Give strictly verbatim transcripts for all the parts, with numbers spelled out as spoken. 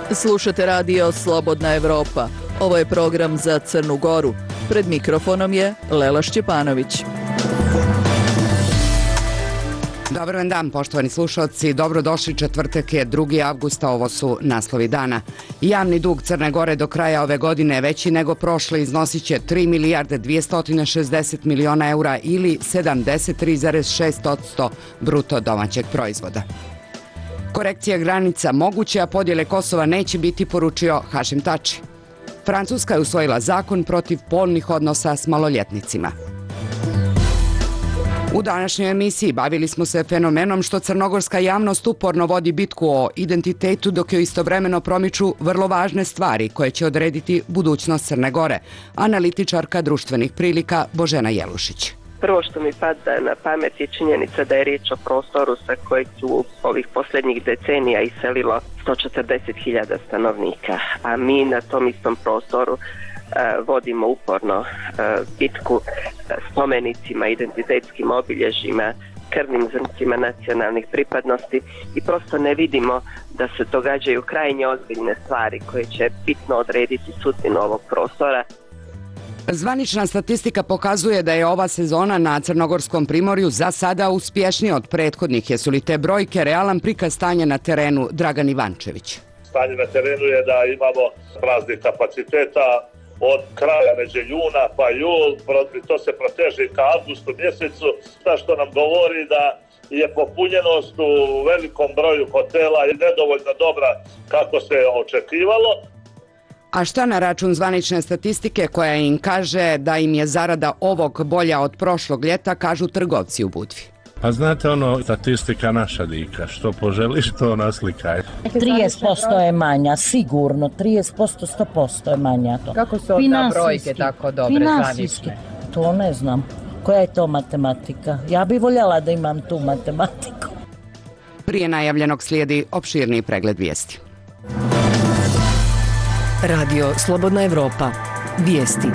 Slušate radio Slobodna Evropa. Ovo je program za Crnu Goru. Pred mikrofonom je Lela Šćepanović. Dobar vam dan, poštovani slušalci. Dobrodošli, četvrtak je drugi avgusta, ovo su naslovi dana. Javni dug Crne Gore do kraja ove godine je veći nego prošle, iznosit će tri milijarde dvesta šezdeset miliona eura ili sedamdeset tri zarez šest posto bruto domaćeg proizvoda. Korekcija granica moguće, a podjele Kosova neće biti, poručio Hašim Tači. Francuska je usvojila zakon protiv polnih odnosa s maloljetnicima. U današnjoj emisiji bavili smo se fenomenom što crnogorska javnost uporno vodi bitku o identitetu, dok joj istovremeno promiču vrlo važne stvari koje će odrediti budućnost Crne Gore. Analitičarka društvenih prilika Božena Jelušić. Prvo što mi pada na pamet je činjenica da je riječ o prostoru sa kojeg su ovih posljednjih decenija iselilo sto četrdeset hiljada stanovnika, a mi na tom istom prostoru uh, vodimo uporno uh, bitku uh, spomenicima, identitetskim obilježjima, krvnim zrncima nacionalnih pripadnosti i prosto ne vidimo da se događaju krajnje ozbiljne stvari koje će bitno odrediti sudbinu ovog prostora. Zvanična statistika pokazuje da je ova sezona na Crnogorskom primorju za sada uspješnija od prethodnih. Jesu li te brojke realan prikaz stanja na terenu? Dragan Ivančević. Stanje na terenu je da imamo praznih kapaciteta od kraja među juna pa jul, to se proteže ka avgustu mjesecu, što nam govori da je popunjenost u velikom broju hotela i nedovoljno dobra kako se očekivalo. A šta na račun zvanične statistike koja im kaže da im je zarada ovog bolja od prošlog ljeta, kažu trgovci u Budvi? Pa znate ono, statistika naša dika, što poželiš to naslikaj. trideset posto je manja, sigurno, trideset posto, sto posto je manja to. Kako su onda brojke tako dobre, zvanične? To ne znam. Koja je to matematika? Ja bih voljela da imam tu matematiku. Prije najavljenog slijedi opširniji pregled vijesti. Radio Slobodna Evropa. Vijesti.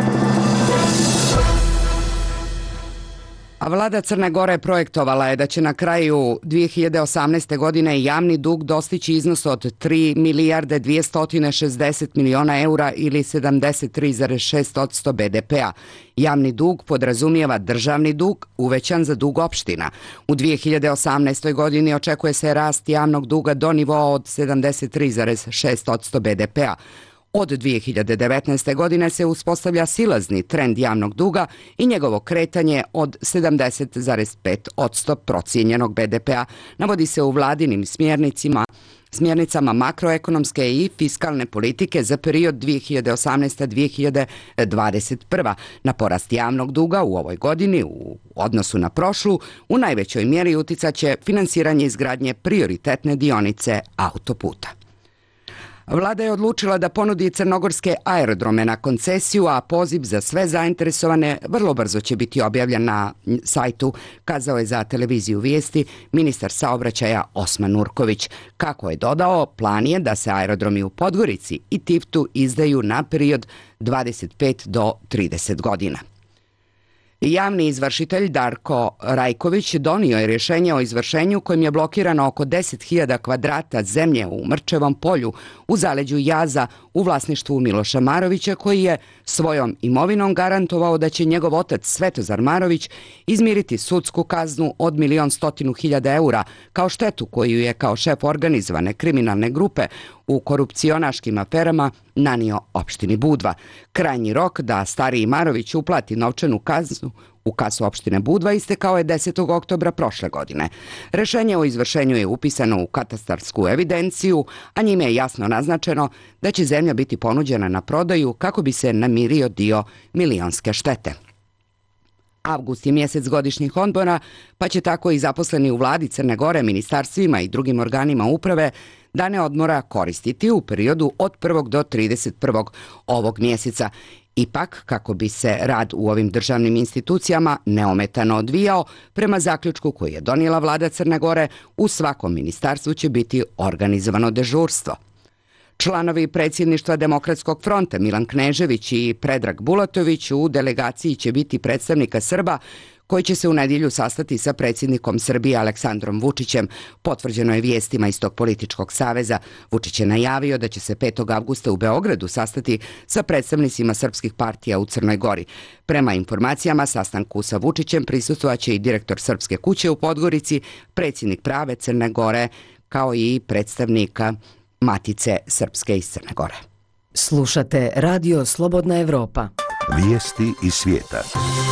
A vlada Crne Gore projektovala je da će na kraju dvije hiljade osamnaeste. godine javni dug dostići iznos od tri milijarde dvesta šezdeset miliona eura ili sedamdeset tri zarez šest posto be de pea. Javni dug podrazumijeva državni dug uvećan za dug opština. U dvije hiljade osamnaestoj. godini očekuje se rast javnog duga do nivoa od sedamdeset tri zarez šest posto be de pea. Od dvije hiljade devetnaeste. godine se uspostavlja silazni trend javnog duga i njegovo kretanje od sedamdeset zarez pet posto procijenjenog be de pea, navodi se u vladinim smjernicima smjernicama makroekonomske i fiskalne politike za period dvije hiljade osamnaesta. do dvije hiljade dvadeset prve. Na porast javnog duga u ovoj godini u odnosu na prošlu u najvećoj mjeri uticaće finansiranje izgradnje prioritetne dionice autoputa. Vlada je odlučila da ponudi crnogorske aerodrome na koncesiju, a poziv za sve zainteresovane vrlo brzo će biti objavljen na sajtu, kazao je za televiziju Vijesti ministar saobraćaja Osman Nurković. Kako je dodao, plan je da se aerodromi u Podgorici i Tiftu izdaju na period dvadeset pet do trideset godina. Javni izvršitelj Darko Rajković donio je rješenje o izvršenju kojim je blokirano oko deset hiljada kvadrata zemlje u Mrčevom polju u zaleđu Jaza u vlasništvu Miloša Marovića, koji je svojom imovinom garantovao da će njegov otac Svetozar Marović izmiriti sudsku kaznu od milion stotinu hiljada eura kao štetu koju je kao šef organizovane kriminalne grupe u korupcionaškim aferama nanio opštini Budva. Krajnji rok da stariji Marović uplati novčanu kaznu u kasu opštine Budva istekao je desetog oktobra prošle godine. Rešenje o izvršenju je upisano u katastarsku evidenciju, a njime je jasno naznačeno da će zemlja biti ponuđena na prodaju kako bi se namirio dio milionske štete. Avgust je mjesec godišnjih odmora, pa će tako i zaposleni u vladi Crne Gore, ministarstvima i drugim organima uprave dane odmora koristiti u periodu od prvog do trideset prvog ovog mjeseca. Ipak, kako bi se rad u ovim državnim institucijama neometano odvijao, prema zaključku koji je donijela vlada Crne Gore, u svakom ministarstvu će biti organizovano dežurstvo. Članovi predsjedništva Demokratskog fronta Milan Knežević i Predrag Bulatović, u delegaciji će biti predstavnika Srba koji će se u nedjelju sastati sa predsjednikom Srbije Aleksandrom Vučićem. Potvrđeno je vijestima iz tog političkog saveza. Vučić je najavio da će se petog avgusta u Beogradu sastati sa predstavnicima srpskih partija u Crnoj Gori. Prema informacijama, sastanku sa Vučićem prisustvovaće i direktor Srpske kuće u Podgorici, predsjednik Prave Crne Gore, kao i predstavnika Matice Srpske iz Crne Gore. Slušate Radio Slobodna Evropa. Vijesti iz svijeta.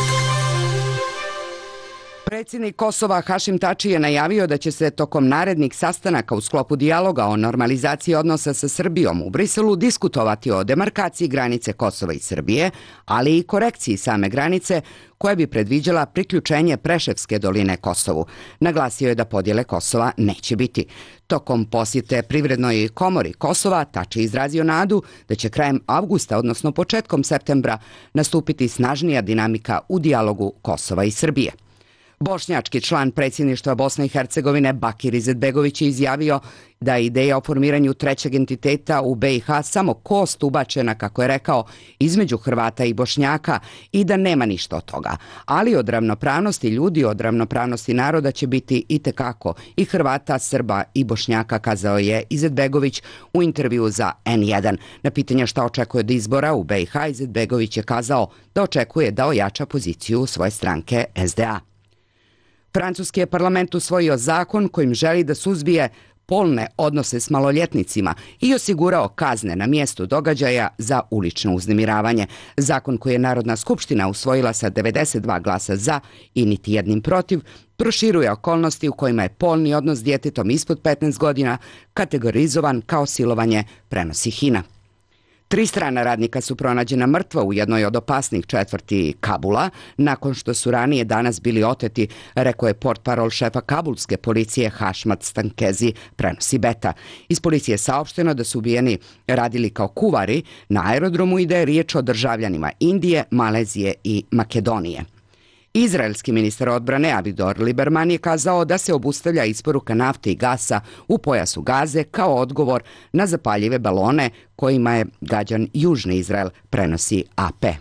Predsjednik Kosova Hašim Tači je najavio da će se tokom narednih sastanaka u sklopu dijaloga o normalizaciji odnosa sa Srbijom u Briselu diskutovati o demarkaciji granice Kosova i Srbije, ali i korekciji same granice koja bi predviđala priključenje Preševske doline Kosovu. Naglasio je da podjele Kosova neće biti. Tokom posjete Privrednoj komori Kosova, Tači izrazio nadu da će krajem avgusta, odnosno početkom septembra, nastupiti snažnija dinamika u dijalogu Kosova i Srbije. Bošnjački član predsjedništva Bosne i Hercegovine Bakir Izetbegović je izjavio da je ideja o formiranju trećeg entiteta u be i ha samo kost ubačena, kako je rekao, između Hrvata i Bošnjaka i da nema ništa od toga. Ali od ravnopravnosti ljudi, od ravnopravnosti naroda će biti itekako i Hrvata, Srba i Bošnjaka, kazao je Izetbegović u intervju za en jedan. Na pitanje šta očekuje od izbora u be i ha, Izetbegović je kazao da očekuje da ojača poziciju svoje stranke es de a. Francuski je parlament usvojio zakon kojim želi da suzbije polne odnose s maloljetnicima i osigurao kazne na mjestu događaja za ulično uznemiravanje. Zakon koji je Narodna skupština usvojila sa devedeset dva glasa za i niti jednim protiv, proširuje okolnosti u kojima je polni odnos s djetetom ispod petnaest godina kategorizovan kao silovanje, prenosi Hina. Tri strana radnika su pronađena mrtva u jednoj od opasnih četvrti Kabula, nakon što su ranije danas bili oteti, rekao je portparol šefa kabulske policije Hašmat Stankezi, prenosi Beta. Iz policije je saopšteno da su ubijeni radili kao kuvari na aerodromu i da je riječ o državljanima Indije, Malezije i Makedonije. Izraelski ministar odbrane Avigdor Lieberman je kazao da se obustavlja isporuka nafte i gasa u pojasu Gaze kao odgovor na zapaljive balone kojima je gađan Južni Izrael, prenosi a pe.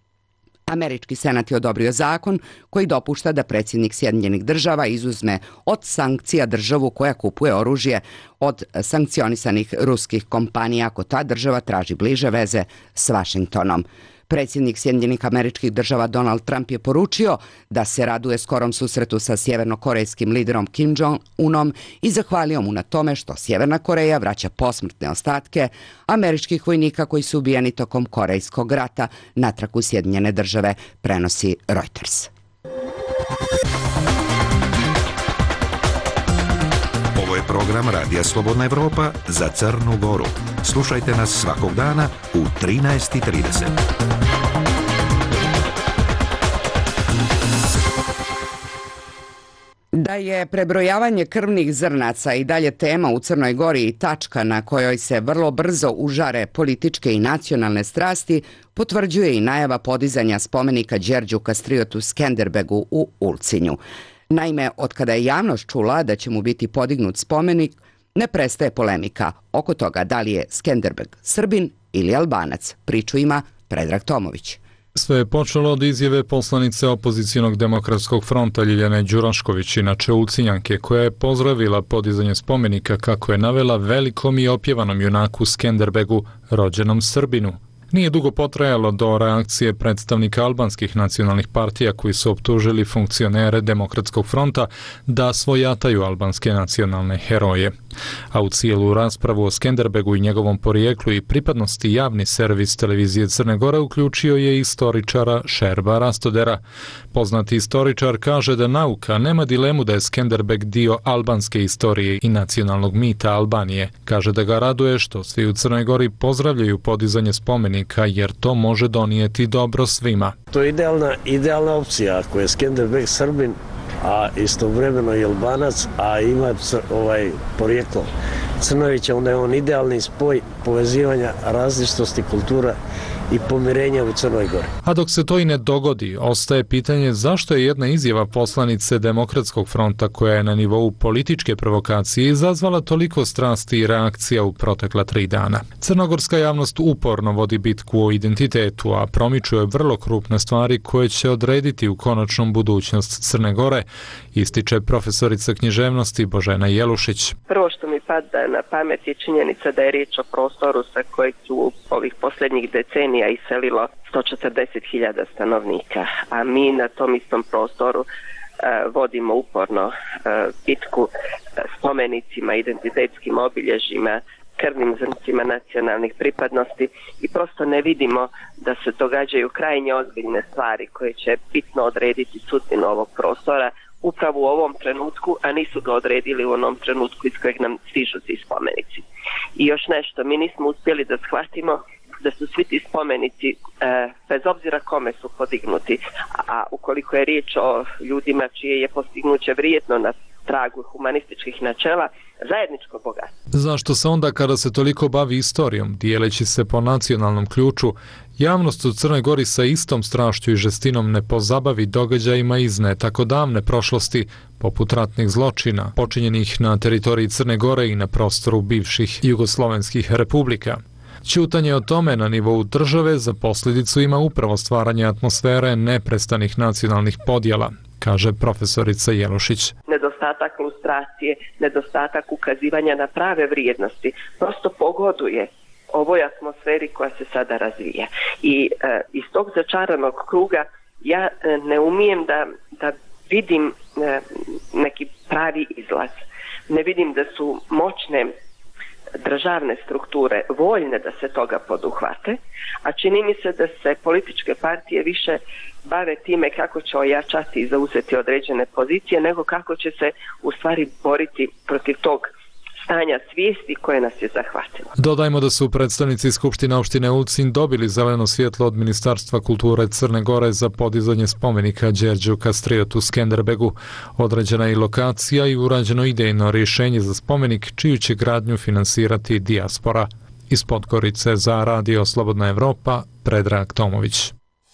Američki senat je odobrio zakon koji dopušta da predsjednik Sjedinjenih država izuzme od sankcija državu koja kupuje oružje od sankcionisanih ruskih kompanija ako ta država traži bliže veze s Vašingtonom. Predsjednik Sjedinjenih Američkih Država Donald Trump je poručio da se raduje skorom susretu sa sjevernokorejskim liderom Kim Jong-unom i zahvalio mu na tome što Sjeverna Koreja vraća posmrtne ostatke američkih vojnika koji su ubijeni tokom Korejskog rata natrag u Sjedinjene Države, prenosi Reuters. Ovo je program Radija Slobodna Evropa za Crnu Goru. Slušajte nas svakog dana u trinaest i trideset. Da je prebrojavanje krvnih zrnaca i dalje tema u Crnoj Gori i tačka na kojoj se vrlo brzo užare političke i nacionalne strasti, potvrđuje i najava podizanja spomenika Đerđu Kastriotu Skenderbegu u Ulcinju. Naime, otkada je javnost čula da će mu biti podignut spomenik, ne prestaje polemika oko toga da li je Skenderbeg Srbin ili Albanac. Priču ima Predrag Tomović. Sve je počelo od izjave poslanice opozicijonog demokratskog fronta Ljiljane Đurašković, inače Ulcinjanke, koja je pozdravila podizanje spomenika, kako je navela, velikom i opjevanom junaku Skenderbegu, rođenom Srbinu. Nije dugo potrajalo do reakcije predstavnika albanskih nacionalnih partija koji su optužili funkcionere Demokratskog fronta da svojataju albanske nacionalne heroje. A u cijelu raspravu o Skenderbegu i njegovom porijeklu i pripadnosti javni servis televizije Crne Gore uključio je istoričara Šerba Rastodera. Poznati istoričar kaže da nauka nema dilemu da je Skenderbeg dio albanske istorije i nacionalnog mita Albanije. Kaže da ga raduje što svi u Crnoj Gori pozdravljaju podizanje spomenika jer to može donijeti dobro svima. To je idealna, idealna opcija ako je Skenderbeg Srbin, a istovremeno i Albanac, a ima ovaj porijeklo Crnovića, onda je on idealni spoj povezivanja različitosti kultura i pomirenja u Crnoj Gori. A dok se to i ne dogodi, ostaje pitanje zašto je jedna izjava poslanice Demokratskog fronta koja je na nivou političke provokacije izazvala toliko strasti i reakcija u protekla tri dana. Crnogorska javnost uporno vodi bitku o identitetu, a promičuje vrlo krupne stvari koje će odrediti u konačnom budućnost Crne Gore, ističe profesorica književnosti Božena Jelušić. Prvo što mi pada na pamet je činjenica da je riječ o prostoru sa kojeg su ovih posljednjih decenija iselilo sto četrdeset hiljada stanovnika, a mi na tom istom prostoru uh, vodimo uporno uh, bitku uh, spomenicima, identitetskim obilježjima, krvnim zrncima nacionalnih pripadnosti i prosto ne vidimo da se događaju krajnje ozbiljne stvari koje će bitno odrediti sudbinu ovog prostora upravo u ovom trenutku, a nisu ga odredili u onom trenutku iz kojeg nam stižu ti spomenici. I još nešto, mi nismo uspjeli da shvatimo da su svi ti spomenici, e, bez obzira kome su podignuti, a ukoliko je riječ o ljudima čije je postignuće vrijedno na tragu humanističkih načela, zajedničko bogatstvo. Zašto se onda kada se toliko bavi istorijom, dijeleći se po nacionalnom ključu, javnost u Crnoj Gori sa istom strašću i žestinom ne pozabavi događajima iz ne tako davne prošlosti, poput ratnih zločina, počinjenih na teritoriji Crne Gore i na prostoru bivših jugoslovenskih republika? Ćutanje o tome na nivou države za posljedicu ima upravo stvaranje atmosfere neprestanih nacionalnih podjela, kaže profesorica Jelušić. Nedostatak lustracije, nedostatak ukazivanja na prave vrijednosti prosto pogoduje ovoj atmosferi koja se sada razvija. I e, iz tog začaranog kruga ja e, ne umijem da, da vidim e, neki pravi izlaz. Ne vidim da su moćne državne strukture voljne da se toga poduhvate, a čini mi se da se političke partije više bave time kako će ojačati i zauzeti određene pozicije, nego kako će se u stvari boriti protiv tog stanja svijesti koje nas je zahvatilo. Dodajmo da su predstavnici Skupštine opštine Ulcinj dobili zeleno svjetlo od Ministarstva kulture Crne Gore za podizanje spomenika Đerđu Kastriotu Skenderbegu. Određena je i lokacija i urađeno idejno rješenje za spomenik čiju će gradnju finansirati dijaspora. Iz Podgorice za Radio Slobodna Evropa, Predrag Tomović.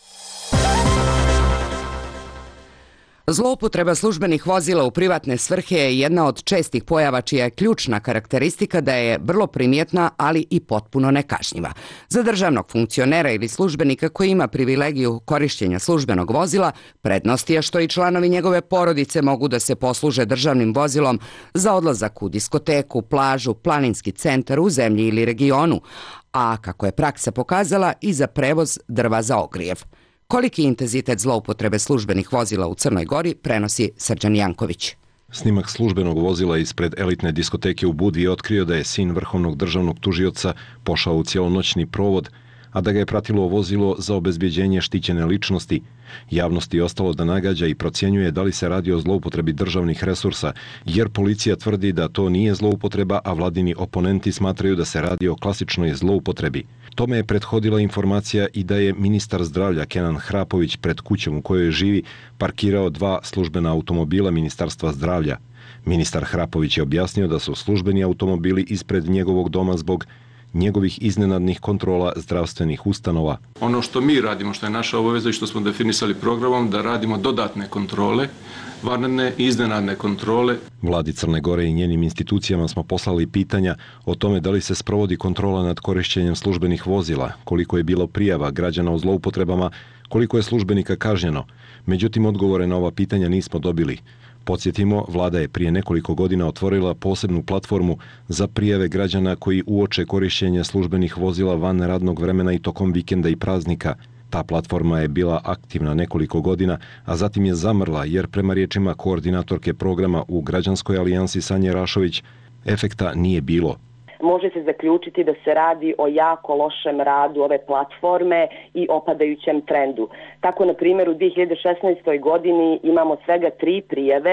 Zloupotreba službenih vozila u privatne svrhe je jedna od čestih pojava čija je ključna karakteristika da je vrlo primjetna, ali i potpuno nekažnjiva. Za državnog funkcionera ili službenika koji ima privilegiju korištenja službenog vozila, prednost je što i članovi njegove porodice mogu da se posluže državnim vozilom za odlazak u diskoteku, plažu, planinski centar u zemlji ili regionu, a kako je praksa pokazala i za prevoz drva za ogrijev. Koliki intenzitet zloupotrebe službenih vozila u Crnoj Gori prenosi Srđan Janković. Snimak službenog vozila ispred elitne diskoteke u Budvi je otkrio da je sin vrhovnog državnog tužioca pošao u cijelonoćni provod, a da ga je pratilo vozilo za obezbjeđenje štićene ličnosti. Javnosti je ostalo da nagađa i procjenjuje da li se radi o zloupotrebi državnih resursa, jer policija tvrdi da to nije zloupotreba, a vladini oponenti smatraju da se radi o klasičnoj zloupotrebi. Tome je prethodila informacija i da je ministar zdravlja Kenan Hrapović pred kućom u kojoj živi parkirao dva službena automobila Ministarstva zdravlja. Ministar Hrapović je objasnio da su službeni automobili ispred njegovog doma zbog njegovih iznenadnih kontrola zdravstvenih ustanova. Ono što mi radimo, što je naša obaveza i što smo definisali programom, da radimo dodatne kontrole, vanredne i iznenadne kontrole. Vladi Crne Gore i njenim institucijama smo poslali pitanja o tome da li se sprovodi kontrola nad korišćenjem službenih vozila, koliko je bilo prijava građana o zloupotrebama, koliko je službenika kažnjeno. Međutim, odgovore na ova pitanja nismo dobili. Podsjetimo, vlada je prije nekoliko godina otvorila posebnu platformu za prijave građana koji uoče korišćenje službenih vozila van radnog vremena i tokom vikenda i praznika. Ta platforma je bila aktivna nekoliko godina, a zatim je zamrla jer prema riječima koordinatorke programa u Građanskoj alijansi Sanje Rašović, efekta nije bilo. Može se zaključiti da se radi o jako lošem radu ove platforme i opadajućem trendu. Tako, na primjer, u dvije hiljade šesnaestoj godini imamo svega tri prijave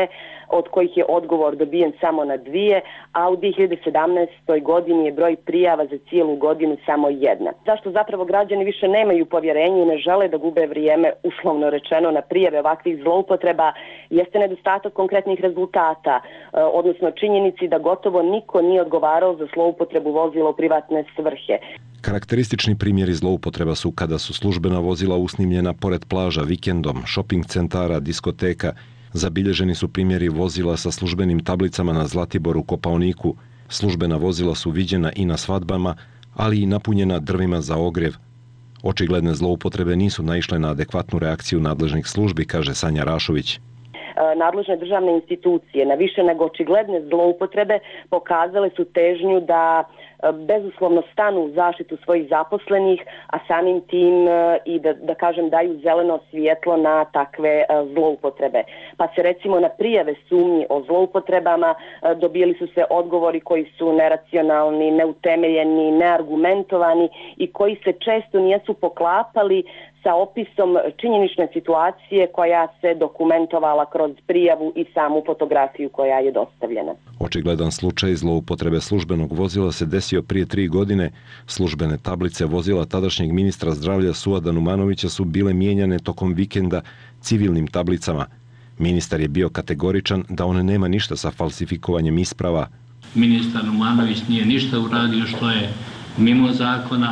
od kojih je odgovor dobijen samo na dvije, a u dvije hiljade sedamnaestoj godini je broj prijava za cijelu godinu samo jedna. Zašto zapravo građani više nemaju povjerenje i ne žele da gube vrijeme, uslovno rečeno, na prijave ovakvih zloupotreba, jeste nedostatak konkretnih rezultata, odnosno činjenici da gotovo niko nije odgovarao za zloupotrebu vozila u privatne svrhe. Karakteristični primjeri zloupotreba su kada su službena vozila usnimljena pored plaža vikendom, šoping centara, diskoteka. Zabilježeni su primjeri vozila sa službenim tablicama na Zlatiboru, Kopaoniku. Službena vozila su viđena i na svadbama, ali i napunjena drvima za ogrjev. Očigledne zloupotrebe nisu naišle na adekvatnu reakciju nadležnih službi, kaže Sanja Rašović. Nadležne državne institucije na više nego očigledne zloupotrebe pokazale su težnju da bezuslovno stanu u zaštitu svojih zaposlenih, a samim tim i da, da kažem daju zeleno svjetlo na takve zloupotrebe. Pa se recimo na prijave sumnji o zloupotrebama dobili su se odgovori koji su neracionalni, neutemeljeni, neargumentovani i koji se često nisu poklapali sa opisom činjenične situacije koja se dokumentovala kroz prijavu i samu fotografiju koja je dostavljena. Očigledan slučaj zloupotrebe službenog vozila se desio prije tri godine. Službene tablice vozila tadašnjeg ministra zdravlja Suada Numanovića su bile mijenjane tokom vikenda civilnim tablicama. Ministar je bio kategoričan da on nema ništa sa falsifikovanjem isprava. Ministar Numanović nije ništa uradio što je mimo zakona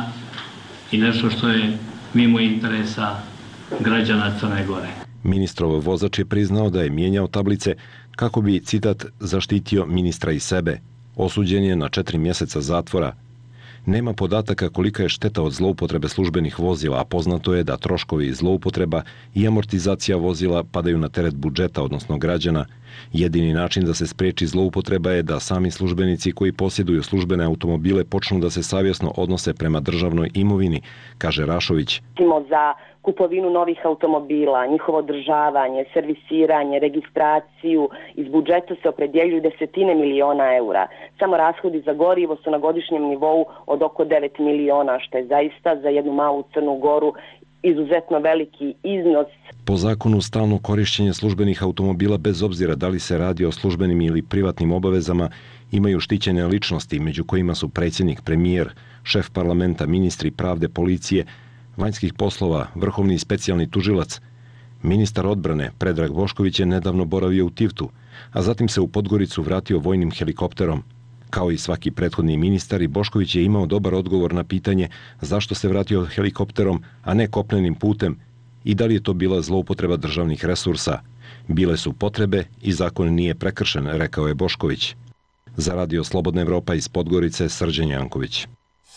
i nešto što je mimo interesa građana Crne Gore. Ministrov vozač je priznao da je mijenjao tablice kako bi, citat, zaštitio ministra i sebe. Osuđen je na četiri mjeseca zatvora. Nema podataka kolika je šteta od zloupotrebe službenih vozila, a poznato je da troškovi zloupotreba i amortizacija vozila padaju na teret budžeta, odnosno građana. Jedini način da se spriječi zloupotreba je da sami službenici koji posjeduju službene automobile počnu da se savjesno odnose prema državnoj imovini, kaže Rašović. Za kupovinu novih automobila, njihovo održavanje, servisiranje, registraciju, iz budžeta se opredjeljuju desetine miliona eura. Samo rashodi za gorivo su na godišnjem nivou od oko devet miliona, što je zaista za jednu malu Crnu Goru izuzetno veliki iznos. Po zakonu stalno korišćenje službenih automobila, bez obzira da li se radi o službenim ili privatnim obavezama, imaju štićene ličnosti, među kojima su predsjednik, premijer, šef parlamenta, ministri pravde, policije, vanjskih poslova, vrhovni i specijalni tužilac. Ministar odbrane Predrag Bošković je nedavno boravio u Tivtu, a zatim se u Podgoricu vratio vojnim helikopterom. Kao i svaki prethodni ministar, i Bošković je imao dobar odgovor na pitanje zašto se vratio helikopterom, a ne kopnenim putem, i da li je to bila zloupotreba državnih resursa. Bile su potrebe i zakon nije prekršen, rekao je Bošković. Za Radio Slobodna Evropa iz Podgorice, Srđan Janković.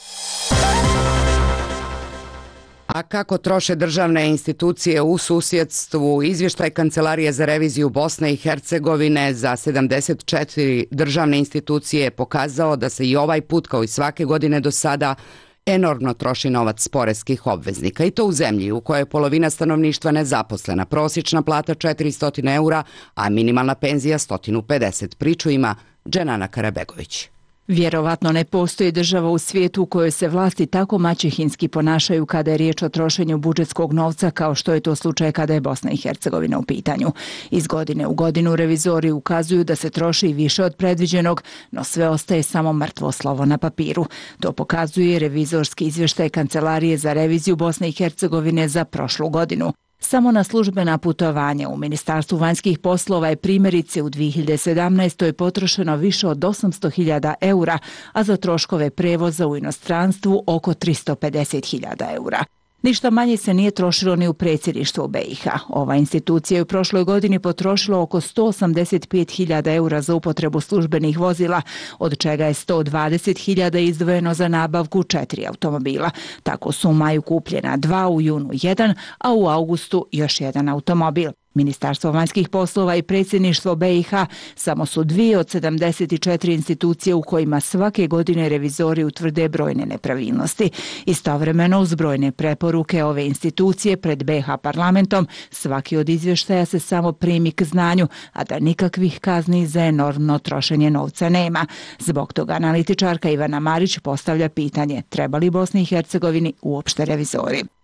A kako troše državne institucije u susjedstvu? Izvještaj Kancelarije za reviziju Bosne i Hercegovine za sedamdeset četiri državne institucije je pokazao da se i ovaj put, kao i svake godine do sada, enormno troši novac poreskih obveznika. I to u zemlji u kojoj je polovina stanovništva nezaposlena, prosječna plata četiristo eura, a minimalna penzija sto pedeset. Priču ima Dženana Karabegović. Vjerovatno ne postoji država u svijetu u kojoj se vlasti tako maćehinski ponašaju kada je riječ o trošenju budžetskog novca kao što je to slučaj kada je Bosna i Hercegovina u pitanju. Iz godine u godinu revizori ukazuju da se troši i više od predviđenog, no sve ostaje samo mrtvo slovo na papiru. To pokazuje revizorski izvještaj Kancelarije za reviziju Bosne i Hercegovine za prošlu godinu. Samo na službena putovanja u Ministarstvu vanjskih poslova je primjerice u dvije hiljade sedamnaestoj potrošeno više od osamsto hiljada eura, a za troškove prevoza u inostranstvu oko tristo pedeset hiljada eura. Ništa manje se nije trošilo ni u predsjedništvu B i H. Ova institucija je u prošloj godini potrošila oko sto osamdeset pet hiljada eura za upotrebu službenih vozila, od čega je sto dvadeset hiljada izdvojeno za nabavku četiri automobila. Tako su u maju kupljena dva, u junu jedan, a u augustu još jedan automobil. Ministarstvo vanjskih poslova i predsjedništvo B i H samo su dvije od sedamdeset četiri institucije u kojima svake godine revizori utvrde brojne nepravilnosti. Istovremeno, uz brojne preporuke ove institucije pred B i H parlamentom, svaki od izvještaja se samo primi k znanju, a da nikakvih kazni za enormno trošenje novca nema. Zbog toga analitičarka Ivana Marić postavlja pitanje: treba li Bosni i Hercegovini uopšte revizori?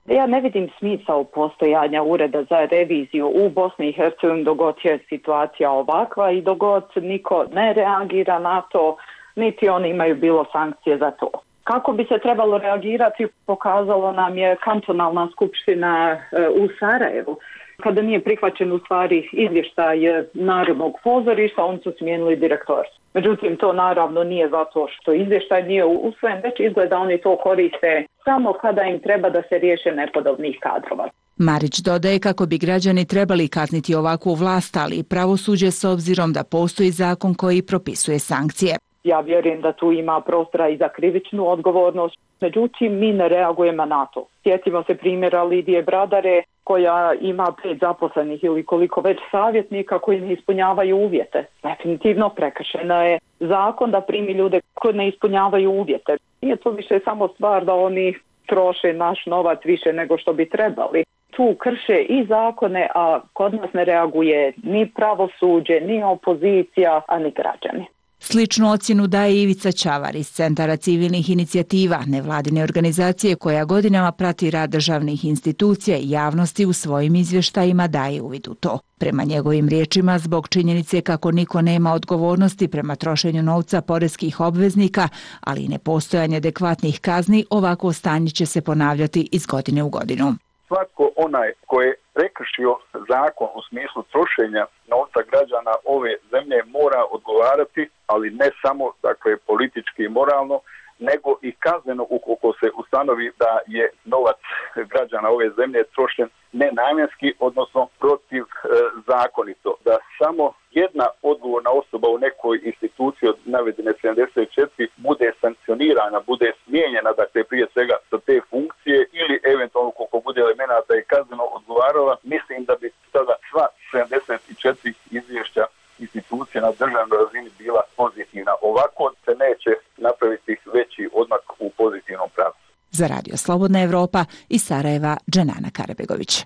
Ja ne vidim smisao postojanja ureda za reviziju u Bosni i Hercegovini dok god je situacija ovakva i dok god niko ne reagira na to, niti oni imaju bilo sankcije za to. Kako bi se trebalo reagirati pokazalo nam je kantonalna skupština u Sarajevu. Kada nije prihvaćen u stvari izvještaj Narodnog pozorišta, oni su smijenili direktora. Međutim, to naravno nije zato što izvještaj nije usvojen, već izgleda oni to koriste samo kada im treba da se riješe nepodobnih kadrova. Marić dodaje kako bi građani trebali kazniti ovakvu vlast, ali i pravosuđe s obzirom da postoji zakon koji propisuje sankcije. Ja vjerujem da tu ima prostora i za krivičnu odgovornost, međutim mi ne reagujemo na to. Sjetimo se primjera Lidije Bradare koja ima pet zaposlenih ili koliko već savjetnika koji ne ispunjavaju uvjete. Definitivno prekršena je zakon da primi ljude koji ne ispunjavaju uvjete. Nije to više samo stvar da oni troše naš novac više nego što bi trebali. Tu krše i zakone, a kod nas ne reaguje ni pravosuđe, ni opozicija, a ni građani. Sličnu ocjenu daje Ivica Ćavar iz Centara civilnih inicijativa, nevladine organizacije koja godinama prati rad državnih institucija i javnosti u svojim izvještajima daje uvid u to. Prema njegovim riječima, zbog činjenice kako niko nema odgovornosti prema trošenju novca poreskih obveznika, ali i nepostojanje adekvatnih kazni, ovako stanje će se ponavljati iz godine u godinu. Svako onaj ko je prekršio zakon u smislu trošenja novca građana ove zemlje mora odgovarati, ali ne samo dakle politički i moralno, nego i kazneno ukoliko se ustanovi da je novac građana ove zemlje trošen nenamjenski, odnosno protiv e, zakonito. Da samo jedna odgovorna osoba u nekoj instituciji od navedene sedamdeset četiri bude sankcionirana, bude smijenjena, dakle prije svega sa te funkcije ili eventualno koliko bude elemenata i kazneno odgovarala, mislim da bi sada sva sedamdeset četiri izvješća institucije na državnoj razini bila pozitivna. Ovako se neće napraviti veći odmak u pozitivnom pravcu. Za Radio Slobodna Evropa iz Sarajeva, Dženana Karabegović.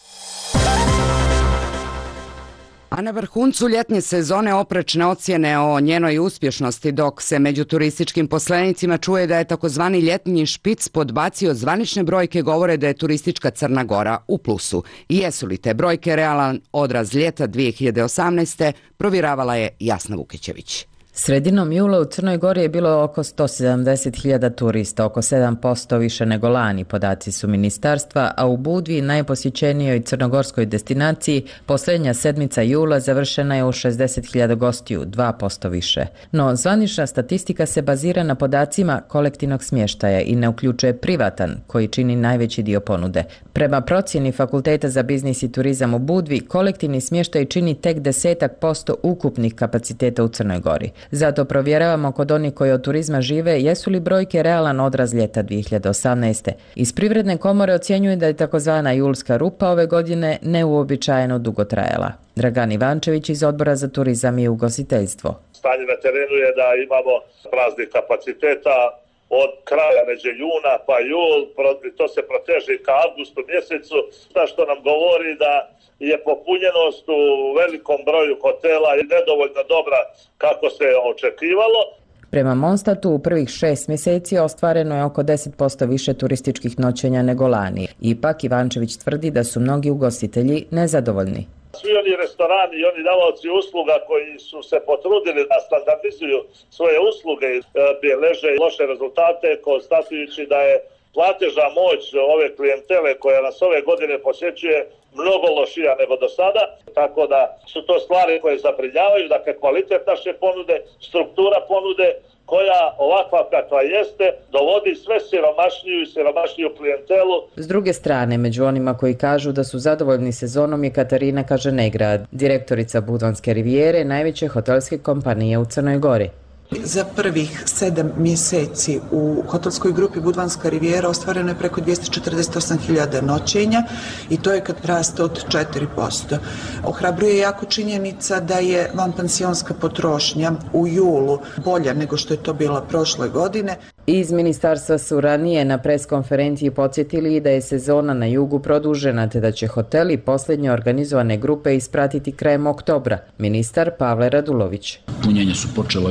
A na vrhuncu ljetne sezone oprečne ocjene o njenoj uspješnosti, dok se među turističkim poslenicima čuje da je takozvani ljetni špic podbacio zvanične brojke, govore da je turistička Crna Gora u plusu. I jesu li te brojke realan odraz ljeta dvije hiljade osamnaeste, provjeravala je Jasna Vukićević. Sredinom jula u Crnoj Gori je bilo oko sto sedamdeset hiljada turista, oko sedam posto više nego lani, podaci su ministarstva, a u Budvi, najposjećenijoj crnogorskoj destinaciji, posljednja sedmica jula završena je u šezdeset hiljada gostiju, dva posto više. No, zvanična statistika se bazira na podacima kolektivnog smještaja i ne uključuje privatan, koji čini najveći dio ponude. Prema procjeni Fakulteta za biznis i turizam u Budvi, kolektivni smještaj čini tek desetak posto ukupnih kapaciteta u Crnoj Gori. Zato provjeravamo kod onih koji od turizma žive jesu li brojke realan odraz ljeta dvije hiljade osamnaeste. Iz Privredne komore ocjenjuju da je takozvana julska rupa ove godine neuobičajeno dugo trajala. Dragan Ivančević iz Odbora za turizam i ugostiteljstvo. Stanje na terenu je da imamo praznih kapaciteta od kraja među juna pa jul, to se proteže ka avgustu mjesecu, što nam govori da je popunjenost u velikom broju hotela i nedovoljno dobra kako se očekivalo. Prema Monstatu u prvih šest mjeseci ostvareno je oko deset posto više turističkih noćenja nego lani. Ipak Ivančević tvrdi da su mnogi ugostitelji nezadovoljni. Svi oni restorani i oni davaoci usluga koji su se potrudili da standardizuju svoje usluge beleže loše rezultate, konstatujući da je platežna moć ove klijentele koja nas ove godine posjećuje mnogo lošija nego do sada, tako da su to stvari koje zabrinjavaju, dakle kvalitet naše ponude, struktura ponude koja ovakva kakva jeste dovodi sve siromašniju i siromašniju klijentelu. S druge strane, među onima koji kažu da su zadovoljni sezonom je Katarina Kaženegrad, direktorica Budvanske rivijere, najveće hotelske kompanije u Crnoj Gori. Za prvih sedam mjeseci u hotelskoj grupi Budvanska rivijera ostvareno je preko dvjesto četrdeset osam hiljada noćenja i to je kad rast od četiri posto. Ohrabruje jako činjenica da je vanpansionska potrošnja u julu bolja nego što je to bila prošle godine. Iz ministarstva su ranije na preskonferenciji podsjetili da je sezona na jugu produžena te da će hoteli posljednje organizovane grupe ispratiti krajem oktobra. Ministar Pavle Radulović. Punjenje su počela još sredinom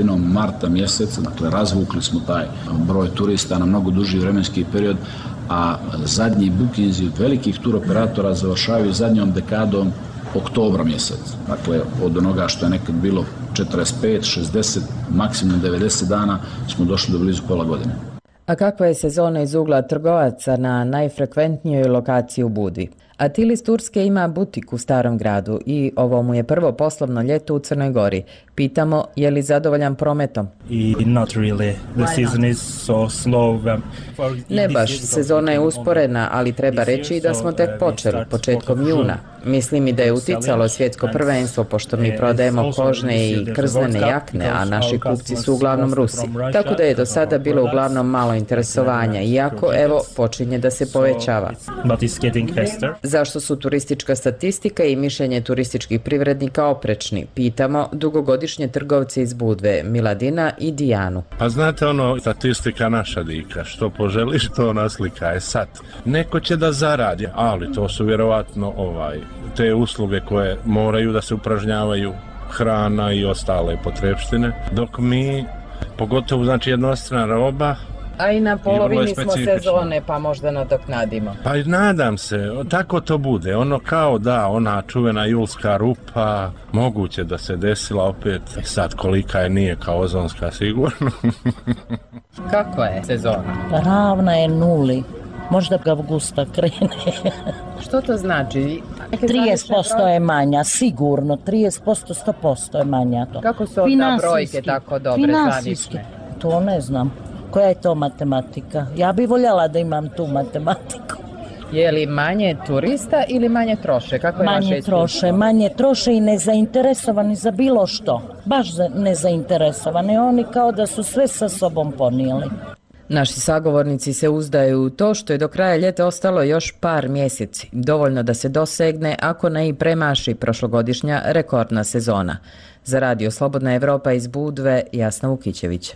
sredinom marta mjeseca, dakle razvukli smo taj broj turista na mnogo duži vremenski period, a zadnji bukinzi od velikih turoperatora završavaju zadnjom dekadom oktobra mjesec. Dakle, od onoga što je nekad bilo četrdeset pet, šezdeset, maksimum devedeset dana, smo došli do blizu pola godine. A kakva je sezona iz ugla trgovaca na najfrekventnijoj lokaciji u Budvi? Atil iz Turske ima butik u Starom gradu i ovo mu je prvo poslovno ljeto u Crnoj Gori. Pitamo je li zadovoljan prometom. Ne baš, sezona je usporena, ali treba reći da smo tek počeli, početkom juna. Mislim i da je uticalo svjetsko prvenstvo, pošto mi prodajemo kožne i krznene jakne, a naši kupci su uglavnom Rusi. Tako da je do sada bilo uglavnom malo interesovanja, iako, evo, počinje da se povećava. Zašto su turistička statistika i mišljenje turističkih privrednika oprečni? Pitamo dugogodišnje trgovce iz Budve, Miladina i Dijanu. A znate ono, statistika naša dika, što poželiš to naslika je sad. Neko će da zaradi, ali to su vjerovatno ovaj, te usluge koje moraju da se upražnjavaju, hrana i ostale potrepštine, dok mi, pogotovo znači jednostrana roba, a i na polovini smo sezone, pa možda nadoknadimo. Pa nadam se, tako to bude. Ono kao da, ona čuvena julska rupa, moguće da se desila opet. Sad kolika je, nije kao ozonska sigurno. Kakva je sezona? Ravna je nuli. Možda avgusta krene. Što to znači? trideset posto je manja, sigurno. trideset posto, sto posto je manja to. Kako su onda brojke tako dobre, zvanične? To ne znam. Koja je to matematika? Ja bih voljela da imam tu matematiku. Je li manje turista ili manje troše? Kako je manje troše, manje troše i nezainteresovani za bilo što. Baš nezainteresovani. Oni kao da su sve sa sobom ponijeli. Naši sagovornici se uzdaju u to što je do kraja ljeta ostalo još par mjeseci. Dovoljno da se dosegne, ako ne i premaši prošlogodišnja rekordna sezona. Za Radio Slobodna Evropa iz Budve, Jasna Vukićević.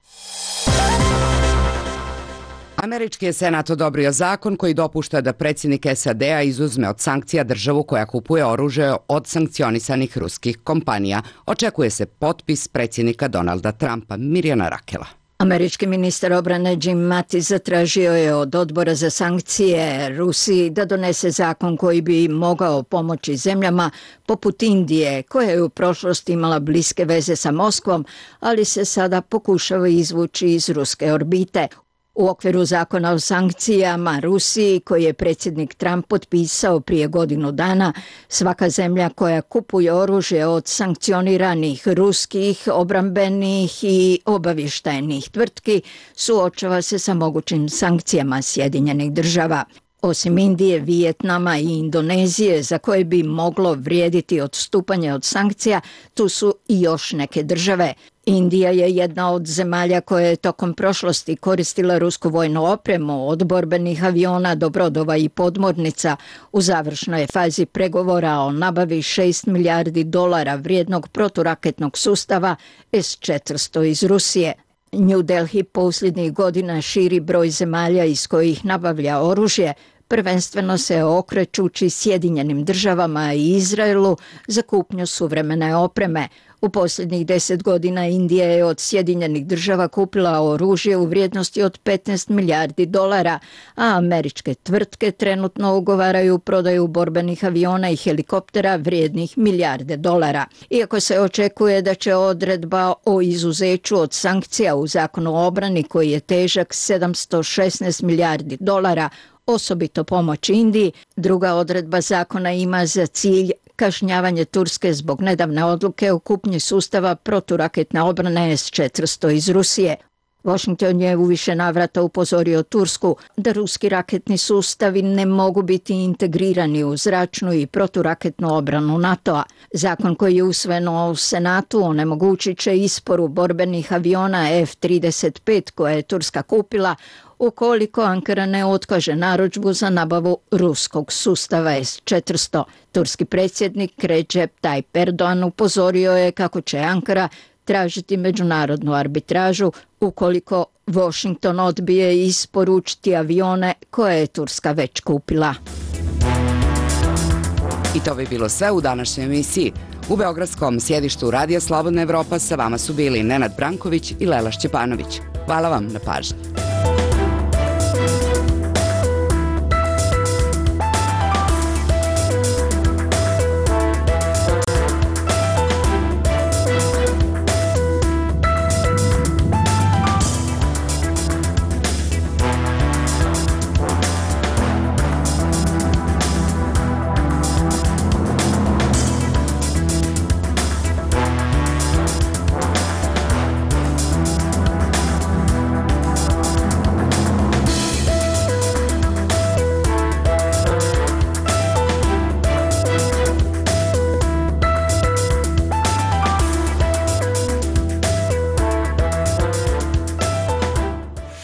Američki je senat odobrio zakon koji dopušta da predsjednik S A D-a izuzme od sankcija državu koja kupuje oružje od sankcionisanih ruskih kompanija. Očekuje se potpis predsjednika Donalda Trumpa. Mirjana Rakela. Američki ministar obrane Jim Mattis zatražio je od odbora za sankcije Rusiji da donese zakon koji bi mogao pomoći zemljama poput Indije, koja je u prošlosti imala bliske veze sa Moskvom, ali se sada pokušava izvući iz ruske orbite. U okviru zakona o sankcijama Rusiji, koji je predsjednik Trump potpisao prije godinu dana, svaka zemlja koja kupuje oružje od sankcioniranih ruskih, obrambenih i obavještajnih tvrtki suočava se sa mogućim sankcijama Sjedinjenih država. Osim Indije, Vijetnama i Indonezije, za koje bi moglo vrijediti odstupanje od sankcija, tu su i još neke države. Indija je jedna od zemalja koja je tokom prošlosti koristila rusku vojnu opremu, od borbenih aviona do brodova i podmornica. U završnoj je fazi pregovora o nabavi šest milijardi dolara vrijednog proturaketnog sustava S četiristo iz Rusije. New Delhi posljednjih godina širi broj zemalja iz kojih nabavlja oružje, prvenstveno se okrećući Sjedinjenim državama i Izraelu za kupnju suvremene opreme. U posljednjih deset godina Indija je od Sjedinjenih država kupila oružje u vrijednosti od petnaest milijardi dolara, a američke tvrtke trenutno ugovaraju prodaju borbenih aviona i helikoptera vrijednih milijarde dolara. Iako se očekuje da će odredba o izuzeću od sankcija u zakonu o obrani, koji je težak sedamsto šesnaest milijardi dolara, osobito pomoć Indiji, druga odredba zakona ima za cilj kažnjavanje Turske zbog nedavne odluke o kupnji sustava proturaketne obrane S četiristo iz Rusije. Washington je u više navrata upozorio Tursku da ruski raketni sustavi ne mogu biti integrirani u zračnu i proturaketnu obranu NATO-a. Zakon koji je usvojen u Senatu onemogućit će isporu borbenih aviona F trideset pet koje je Turska kupila, ukoliko Ankara ne otkaže narudžbu za nabavu ruskog sustava S četiristo. Turski predsjednik Recep Tayyip Erdogan upozorio je kako će Ankara tražiti međunarodnu arbitražu ukoliko Washington odbije isporučiti avione koje je Turska već kupila. I to bi bilo sve u današnjoj emisiji. U beogradskom sjedištu Radija Slobodna Evropa sa vama su bili Nenad Branković i Lela Šćepanović. Hvala vam na pažnji.